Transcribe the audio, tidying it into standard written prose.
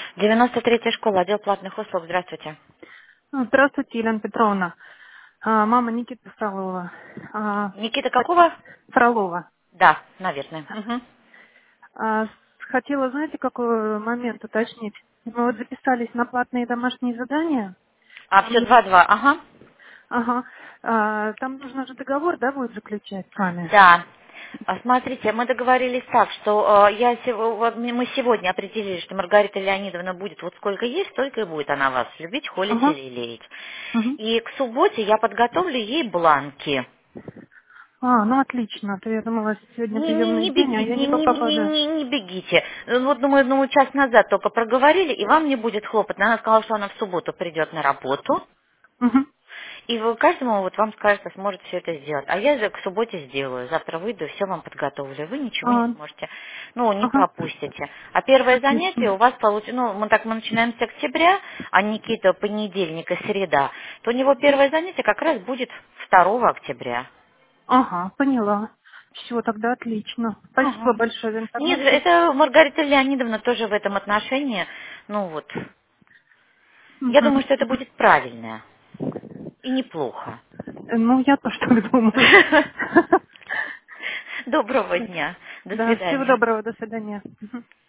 93-я школа, отдел платных услуг. Здравствуйте. Здравствуйте, Елена Петровна. Мама Никита Фролова. Никита какого? Фролова. Да, наверное. Мгм. А, Хотела, знаете, какой момент уточнить? Мы вот записались на платные домашние задания. А, все И, 2-2, ага. ага, там нужно же договор, да, будет заключать с вами? Да. Смотрите, мы договорились так, что вот мы сегодня определили, что Маргарита Леонидовна будет вот сколько есть, столько и будет она вас любить, холить Ага. или лелеять. Мгм. И к субботе я подготовлю ей бланки. Ну отлично. А то я думала, сегодня приемный Не день, а бегите, я не попаду. не бегите. Вот, думаю, час назад только проговорили, и вам не будет хлопотно. Она сказала, что она в субботу придет на работу, Мгм. и вы каждому вот вам скажет, что сможет все это сделать. А я к субботе сделаю. Завтра выйду и все вам подготовлю. Вы ничего не А, сможете, не ага. пропустите. А первое занятие Отлично. у вас получится, мы начинаем с октября, а Никита понедельник и среда, то у него первое занятие как раз будет 2 октября. Ага, поняла. Все, тогда отлично. Спасибо Ага. большое за Нет, информацию. это Маргарита Леонидовна тоже в этом отношении, я думаю, Мгм. что это будет правильно и неплохо. Я тоже так думаю. Доброго дня. До Да, всего свидания. доброго, до свидания. Мгм.